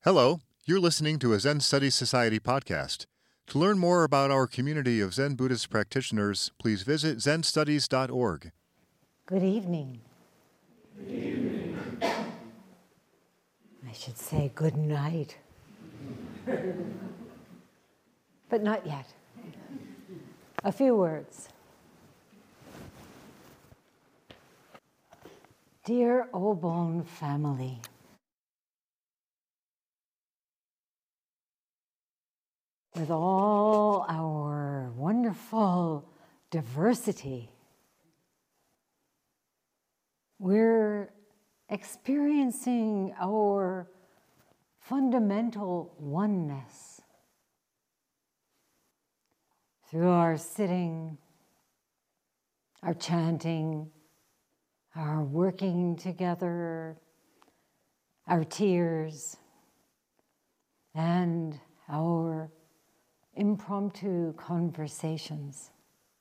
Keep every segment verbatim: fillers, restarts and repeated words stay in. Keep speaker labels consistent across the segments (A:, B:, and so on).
A: Hello, you're listening to a Zen Studies Society podcast. To learn more about our community of Zen Buddhist practitioners, please visit zen studies dot org.
B: Good evening. Good evening. I should say good night. But not yet. A few words. Dear Obon family, with all our wonderful diversity, we're experiencing our fundamental oneness through our sitting, our chanting, our working together, our tears, and our impromptu conversations.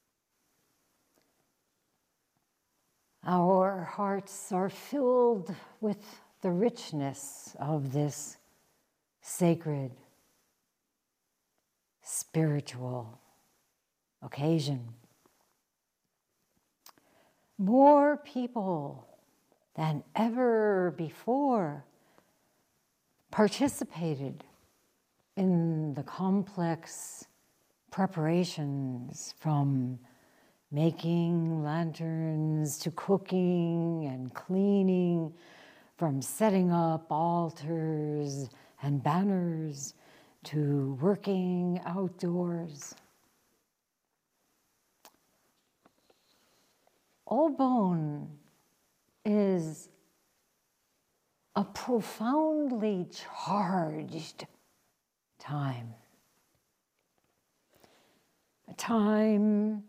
B: Our hearts are filled with the richness of this sacred, spiritual occasion. More people than ever before participated in the complex preparations, from making lanterns to cooking and cleaning, from setting up altars and banners to working outdoors. Obon is a profoundly charged time. A time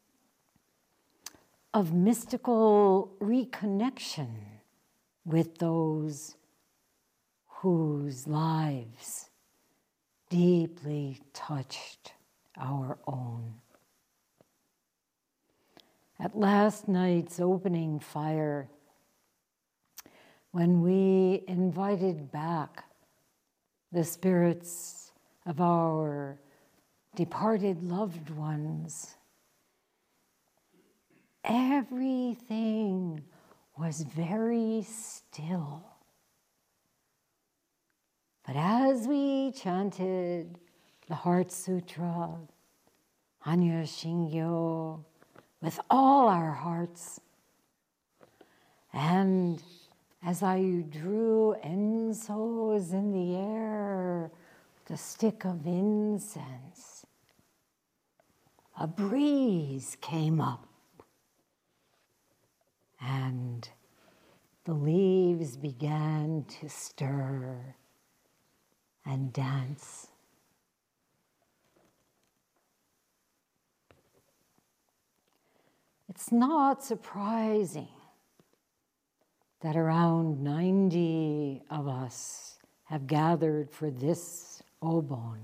B: of mystical reconnection with those whose lives deeply touched our own. At last night's opening fire, when we invited back the spirits of our departed loved ones, everything was very still. But as we chanted the Heart Sutra, Hanyo Shingyo, with all our hearts, and as I drew enzos in the air, the stick of incense, a breeze came up, and the leaves began to stir and dance. It's not surprising that around ninety of us have gathered for this Obon.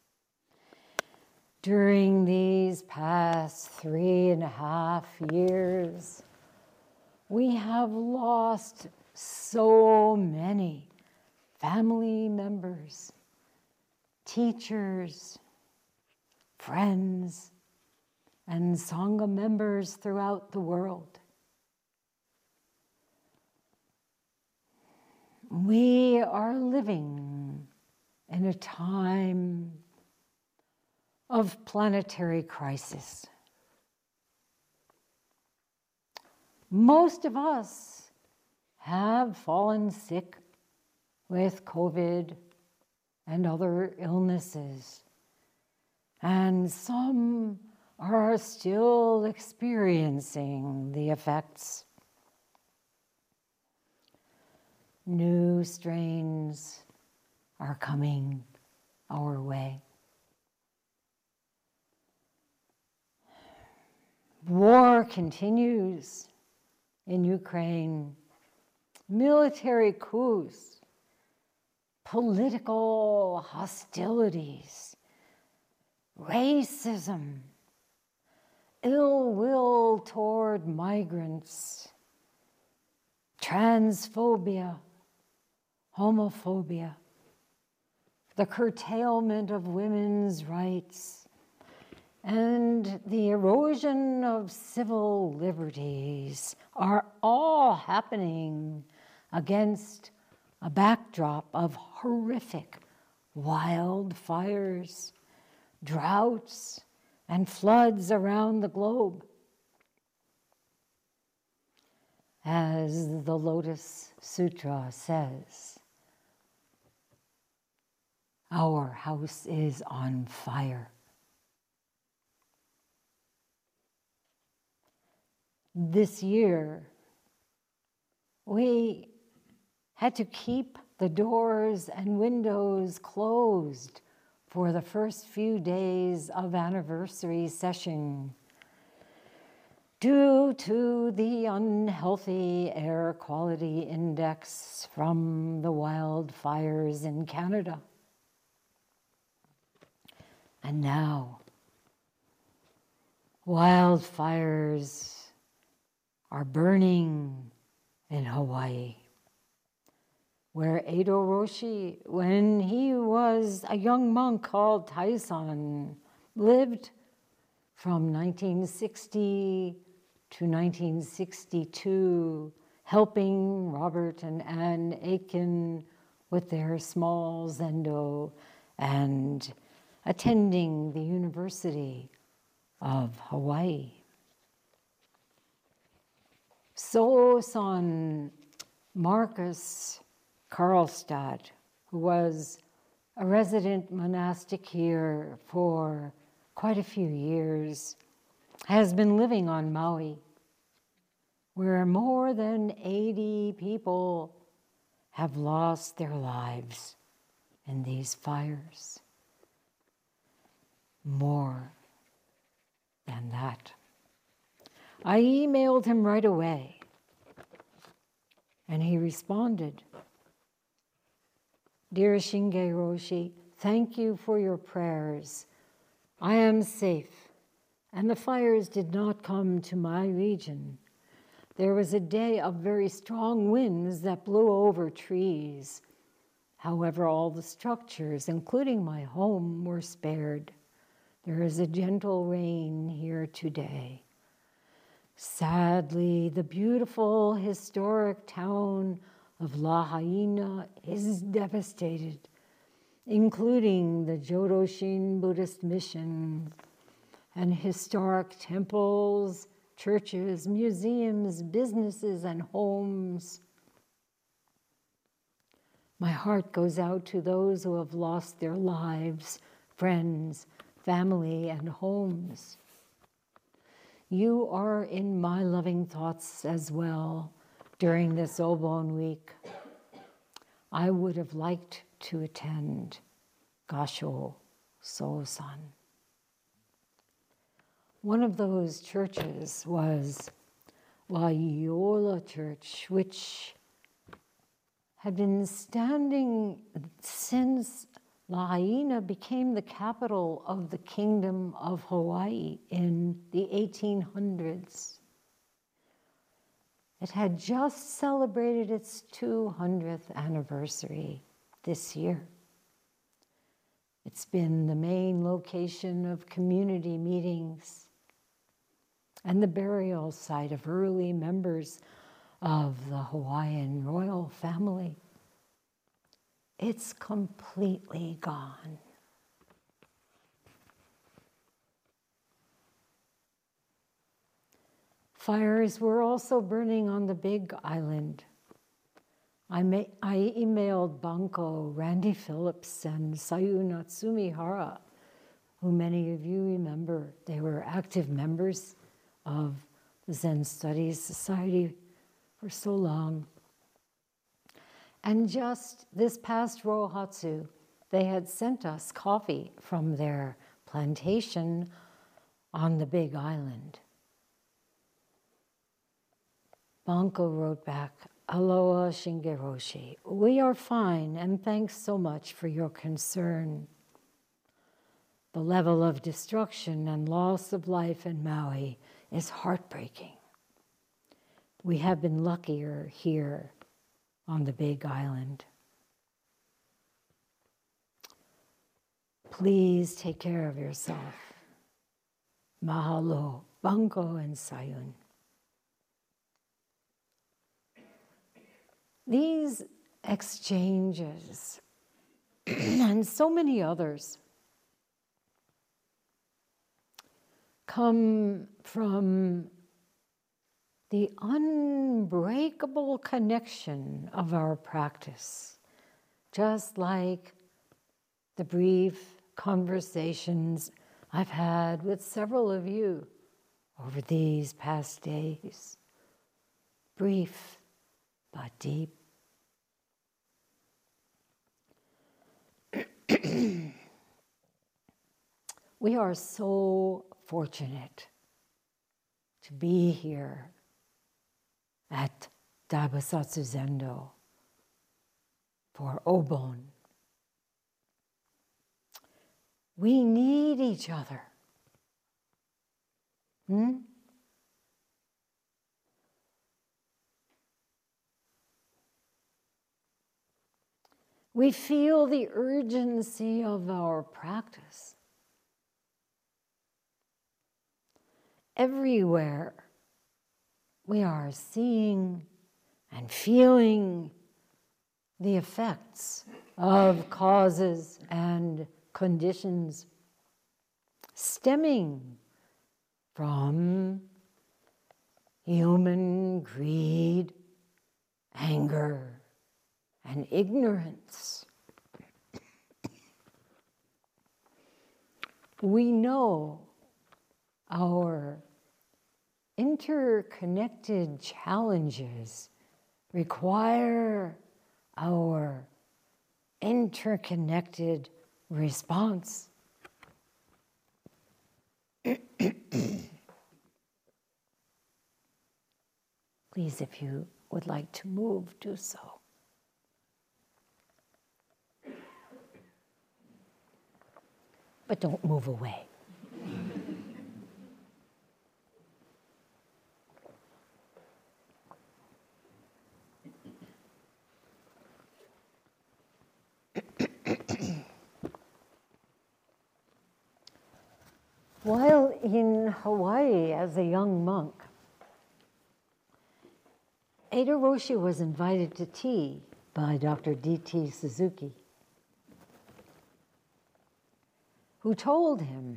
B: During these past three and a half years, we have lost so many family members, teachers, friends, and Sangha members throughout the world. We are living in a time of planetary crisis. Most of us have fallen sick with COVID and other illnesses, and some are still experiencing the effects. New strains are coming our way. War continues in Ukraine. Military coups, political hostilities, racism, ill will toward migrants, transphobia, homophobia. the curtailment of women's rights, and the erosion of civil liberties are all happening against a backdrop of horrific wildfires, droughts, and floods around the globe. As the Lotus Sutra says, our house is on fire. This year, we had to keep the doors and windows closed for the first few days of anniversary session due to the unhealthy air quality index from the wildfires in Canada. And now, wildfires are burning in Hawaii, where Eido Roshi, when he was a young monk called Taizan, lived from nineteen sixty to nineteen sixty-two, helping Robert and Anne Aiken with their small zendo and attending the University of Hawaii. So-san Marcus Karlstad, who was a resident monastic here for quite a few years, has been living on Maui, where more than eighty people have lost their lives in these fires. More than that. I emailed him right away, and he responded, "Dear Shinge Roshi, thank you for your prayers. I am safe, and the fires did not come to my region. There was a day of very strong winds that blew over trees. However, all the structures, including my home, were spared. There is a gentle rain here today. Sadly, the beautiful historic town of Lahaina is devastated, including the Jodoshin Buddhist mission and historic temples, churches, museums, businesses, and homes. My heart goes out to those who have lost their lives, friends, family, and homes. You are in my loving thoughts as well during this Obon week. I would have liked to attend Gasho So-san. One of those churches was Loyola Church, which had been standing since Lahaina became the capital of the Kingdom of Hawaii in the eighteen hundreds. It had just celebrated its two hundredth anniversary this year. It's been the main location of community meetings and the burial site of early members of the Hawaiian royal family. It's completely gone. Fires were also burning on the Big Island. I, ma- I emailed Banko, Randy Phillips, and Sayu Natsumi Hara, who many of you remember. They were active members of the Zen Studies Society for so long. And just this past Rohatsu, they had sent us coffee from their plantation on the Big Island. Banko wrote back, "Aloha Shinge Roshi, we are fine and thanks so much for your concern. The level of destruction and loss of life in Maui is heartbreaking. We have been luckier here on the Big Island." Please take care of yourself. Mahalo, Bunko and Sayun. These exchanges and so many others come from the unbreakable connection of our practice, just like the brief conversations I've had with several of you over these past days. Brief but deep. We are so fortunate to be here at Daibosatsu Zendo for Obon. We need each other. Hmm? We feel the urgency of our practice. Everywhere we are seeing and feeling the effects of causes and conditions stemming from human greed, anger, and ignorance. We know our interconnected challenges require our interconnected response. Please, if you would like to move, do so. But don't move away. While in Hawaii as a young monk, Ada Roshi was invited to tea by Doctor D T Suzuki, who told him,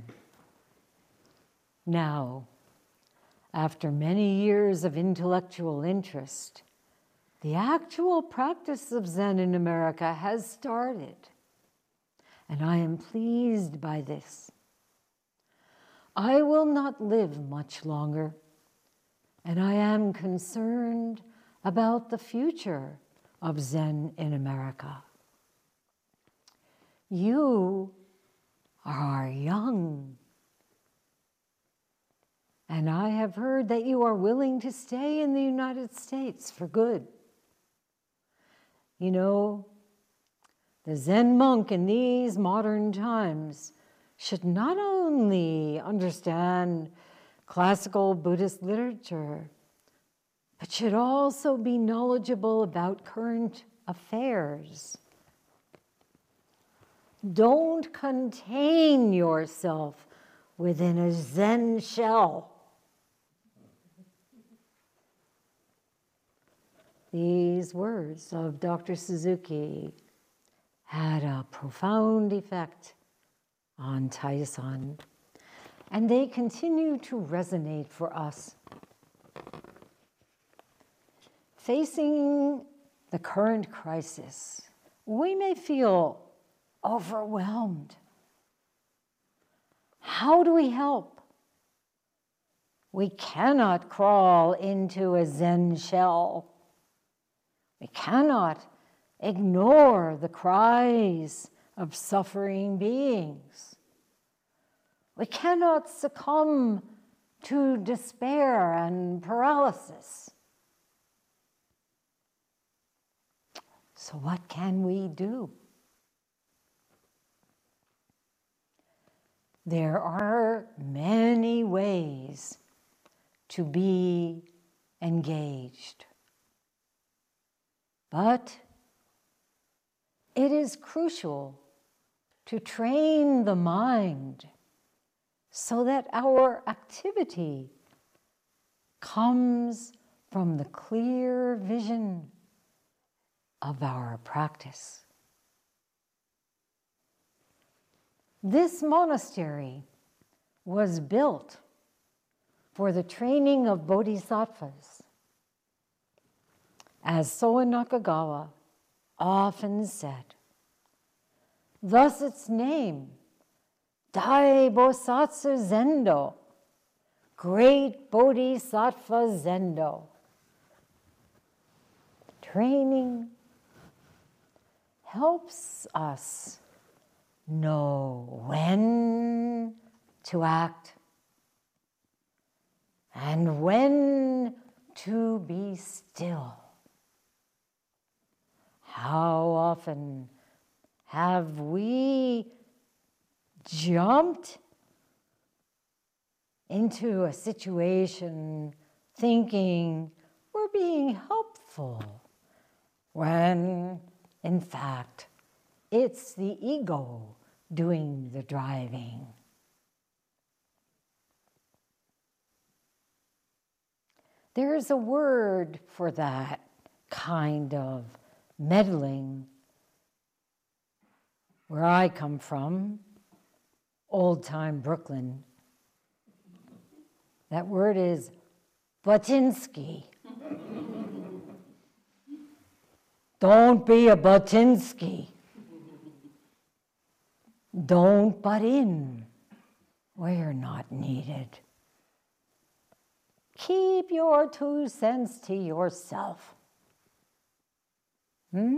B: now, after many years of intellectual interest, the actual practice of Zen in America has started, and I am pleased by this. I will not live much longer, and I am concerned about the future of Zen in America. You are young, and I have heard that you are willing to stay in the United States for good. You know, the Zen monk in these modern times should not only understand classical Buddhist literature, but should also be knowledgeable about current affairs. Don't contain yourself within a Zen shell. These words of Doctor Suzuki had a profound effect on Tai-san, and they continue to resonate for us. Facing the current crisis, we may feel overwhelmed. How do we help? We cannot crawl into a Zen shell. We cannot ignore the cries of suffering beings. We cannot succumb to despair and paralysis. So what can we do? There are many ways to be engaged, but it is crucial to train the mind so that our activity comes from the clear vision of our practice. This monastery was built for the training of bodhisattvas. As Soen Nakagawa often said, thus its name, Dai Bosatsu Zendo, Great Bodhisattva Zendo. Training helps us know when to act and when to be still. How often have we jumped into a situation thinking we're being helpful, when in fact it's the ego doing the driving? There's a word for that kind of meddling where I come from, old-time Brooklyn. That word is Batinsky. Don't be a Batinsky. Don't butt in where you're not needed. Keep your two cents to yourself. Hmm?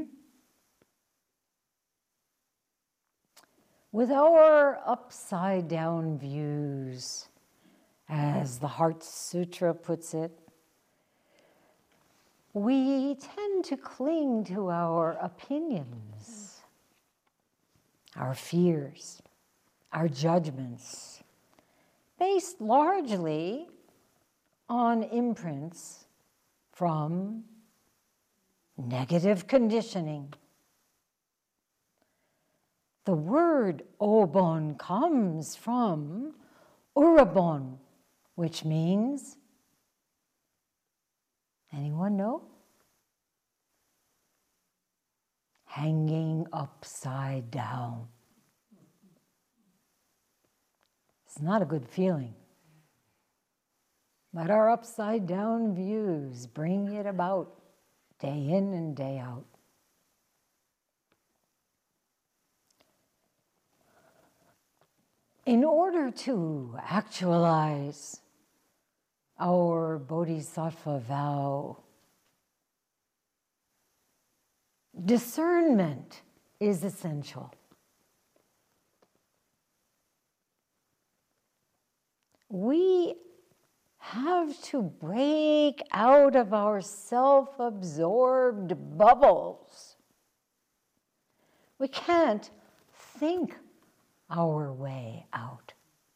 B: With our upside-down views, as the Heart Sutra puts it, we tend to cling to our opinions, our fears, our judgments, based largely on imprints from negative conditioning. The word obon comes from urabon, which means, anyone know? Hanging upside down. It's not a good feeling. Let our upside down views bring it about day in and day out. In order to actualize our bodhisattva vow, discernment is essential. We have to break out of our self-absorbed bubbles. We can't think our way out.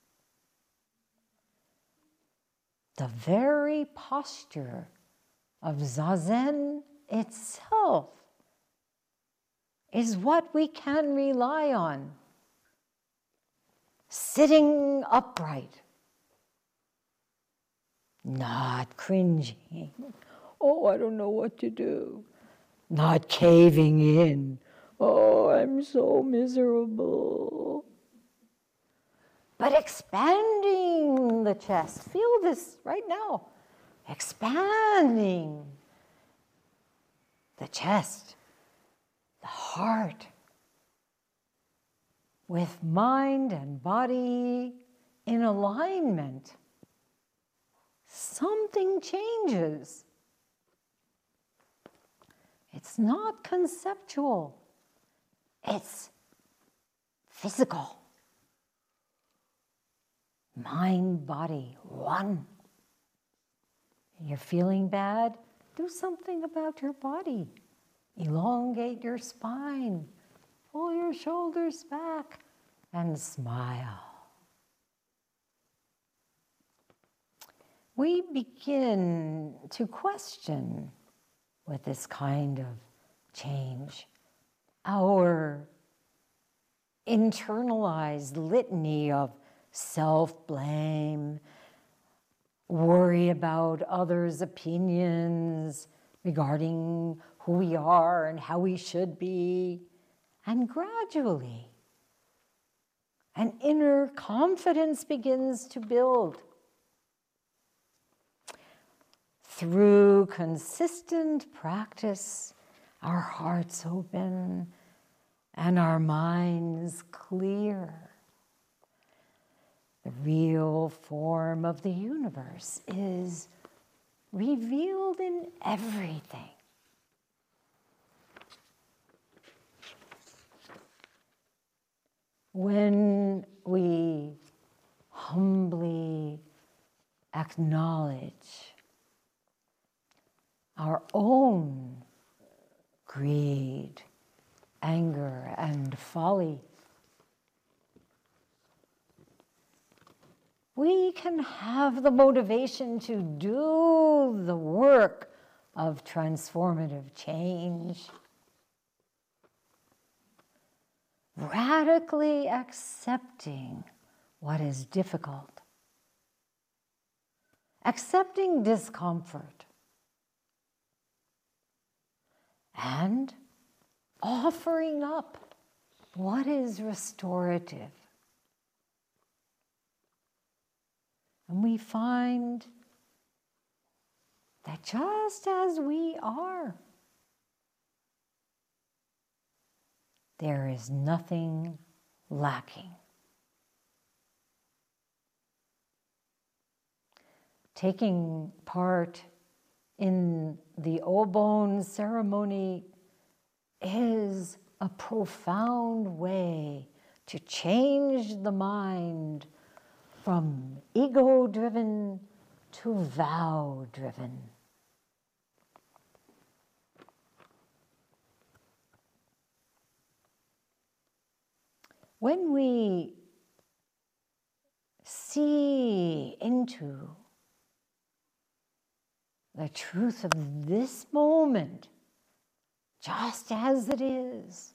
B: The very posture of Zazen itself is what we can rely on. Sitting upright, not cringing. Oh, I don't know what to do. Not caving in. Oh, I'm so miserable. But expanding the chest. Feel this right now. Expanding the chest, the heart, with mind and body in alignment. Something changes. It's not conceptual. It's physical. Mind, body, one. You're feeling bad? Do something about your body. Elongate your spine. Pull your shoulders back and smile. We begin to question, with this kind of change, our internalized litany of self-blame, worry about others' opinions regarding who we are and how we should be, and gradually an inner confidence begins to build. Through consistent practice, our hearts open and our minds clear. The real form of the universe is revealed in everything. When we humbly acknowledge our own greed, anger, and folly, we can have the motivation to do the work of transformative change, radically accepting what is difficult, accepting discomfort, and offering up what is restorative. And we find that just as we are, there is nothing lacking. Taking part in the Obon ceremony is a profound way to change the mind from ego-driven to vow-driven. When we see into the truth of this moment, just as it is,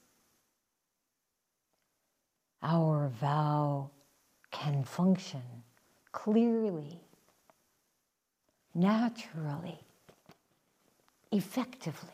B: our vow can function clearly, naturally, effectively.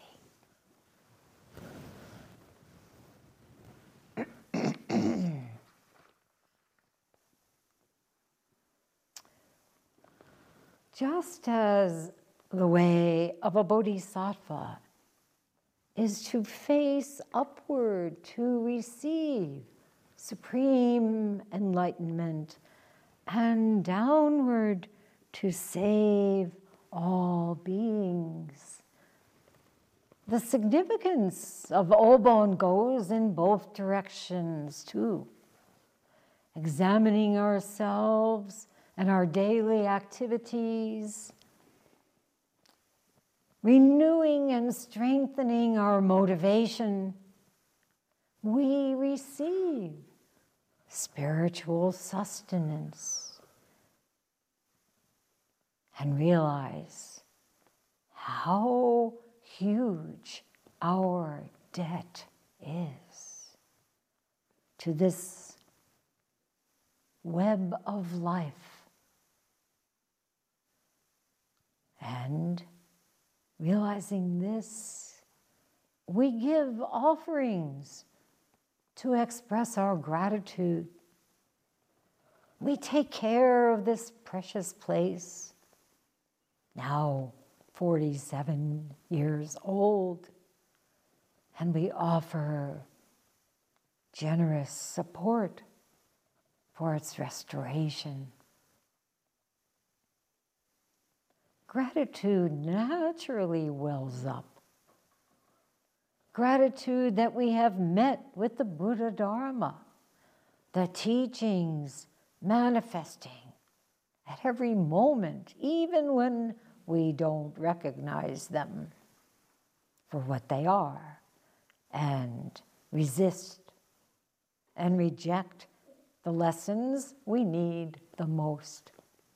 B: Just as the way of a bodhisattva is to face upward to receive supreme enlightenment, and downward to save all beings. The significance of Obon goes in both directions too. Examining ourselves and our daily activities, renewing and strengthening our motivation, we receive spiritual sustenance and realize how huge our debt is to this web of life. And realizing this, we give offerings to express our gratitude. We take care of this precious place, now forty-seven years old, and we offer generous support for its restoration. Gratitude naturally wells up. Gratitude that we have met with the Buddha Dharma, the teachings manifesting at every moment, even when we don't recognize them for what they are, and resist and reject the lessons we need the most.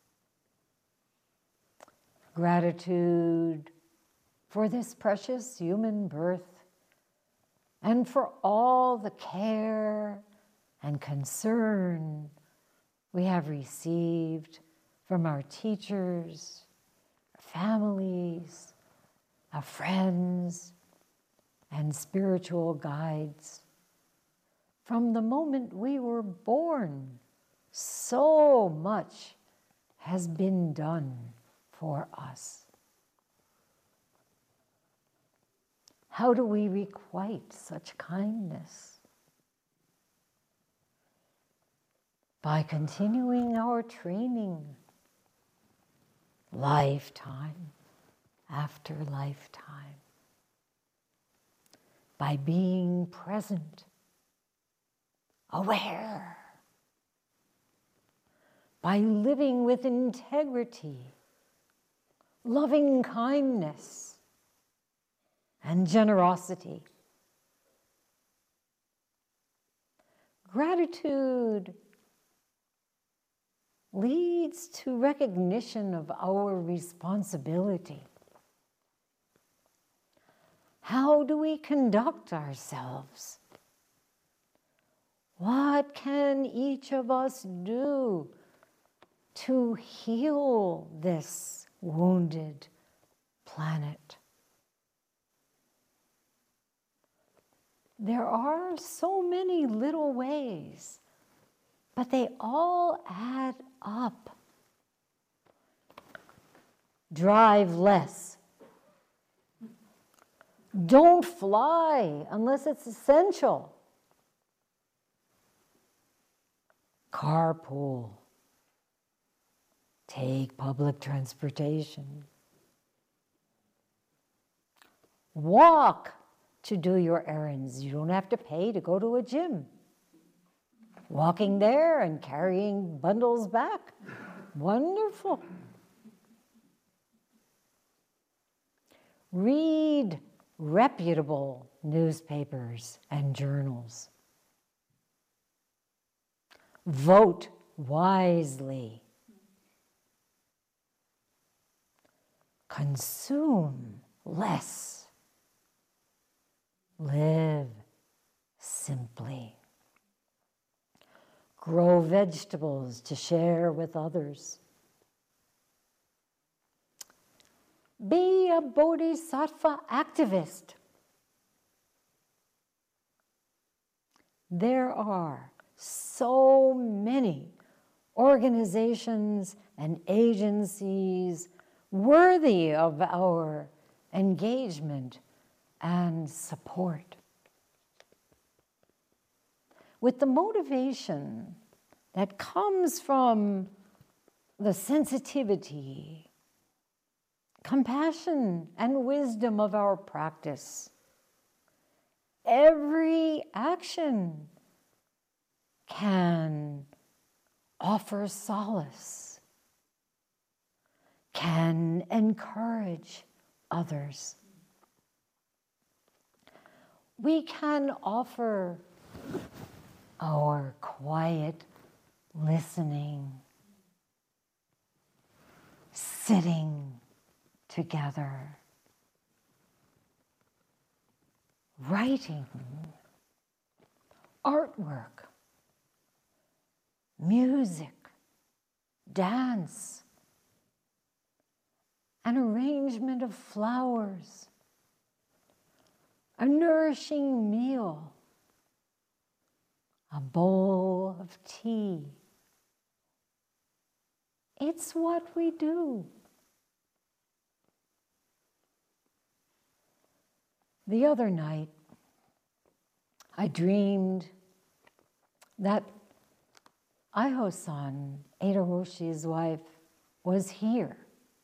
B: Gratitude for this precious human birth and for all the care and concern we have received from our teachers, our families, our friends, and spiritual guides. From the moment we were born, so much has been done for us. How do we requite such kindness? By continuing our training, lifetime after lifetime, by being present, aware, by living with integrity, loving kindness, and generosity. Gratitude leads to recognition of our responsibility. How do we conduct ourselves? What can each of us do to heal this wounded planet? There are so many little ways, but they all add up. Drive less. Don't fly unless it's essential. Carpool. Take public transportation. Walk to do your errands. You don't have to pay to go to a gym. Walking there and carrying bundles back. Wonderful. Read reputable newspapers and journals. Vote wisely. Consume less. Live simply. Grow vegetables to share with others. Be a bodhisattva activist. There are so many organizations and agencies worthy of our engagement and support. With the motivation that comes from the sensitivity, compassion, and wisdom of our practice, every action can offer solace, can encourage others. We can offer our quiet listening, sitting together, writing, artwork, music, dance, an arrangement of flowers, a nourishing meal, a bowl of tea. It's what we do. The other night, I dreamed that Aiho-san, Eido Roshi's wife, was here.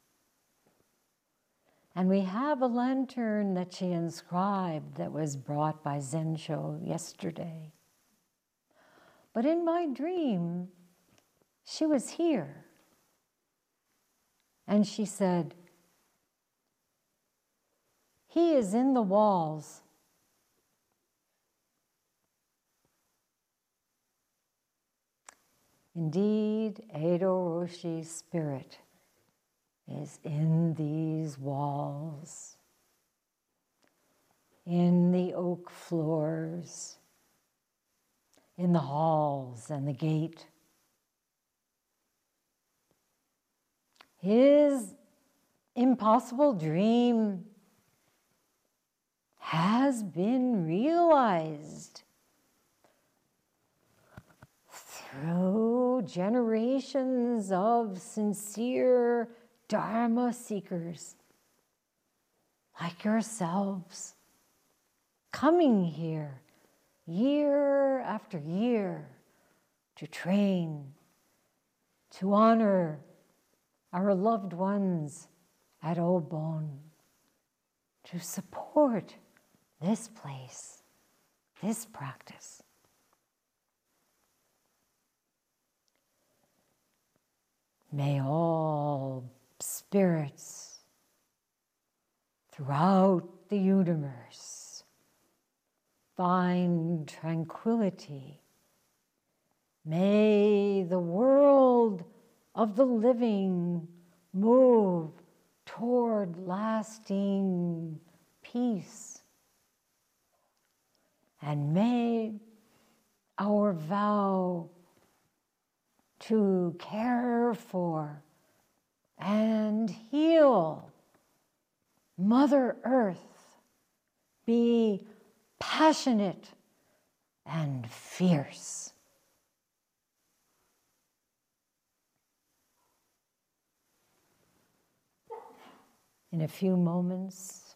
B: And we have a lantern that she inscribed that was brought by Zensho yesterday. But in my dream, she was here. And she said, "He is in the walls." Indeed, Eido Roshi's spirit is in these walls, in the oak floors, in the halls and the gate. His impossible dream has been realized through generations of sincere Dharma seekers like yourselves, coming here year after year to train, to honor our loved ones at Obon, to support this place, this practice. May all spirits throughout the universe find tranquility. May the world of the living move toward lasting peace. And may our vow to care for and heal Mother Earth be passionate and fierce. In a few moments,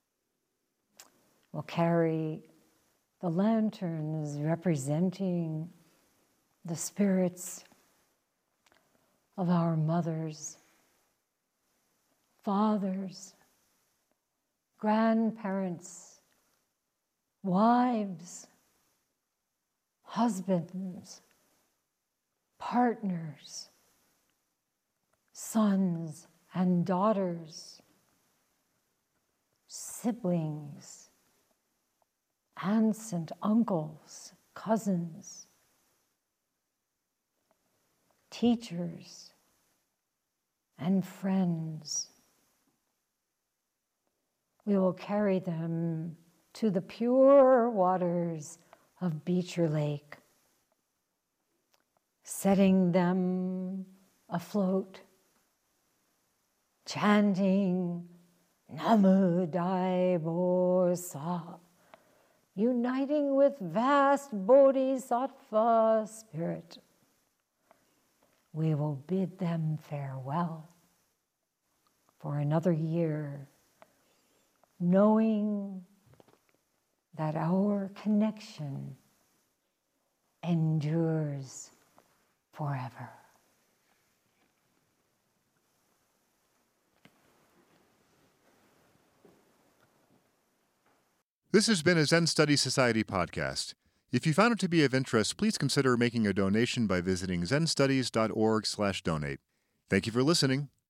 B: we'll carry the lanterns representing the spirits of our mothers, fathers, grandparents, wives, husbands, partners, sons and daughters, siblings, aunts and uncles, cousins, teachers and friends. We will carry them to the pure waters of Beecher Lake, setting them afloat, chanting Namu Dai Bo Sa, uniting with vast Bodhisattva spirit. We will bid them farewell for another year, knowing that our connection endures forever.
A: This has been a Zen Study Society podcast. If you found it to be of interest, please consider making a donation by visiting zen studies dot org slash donate. Thank you for listening.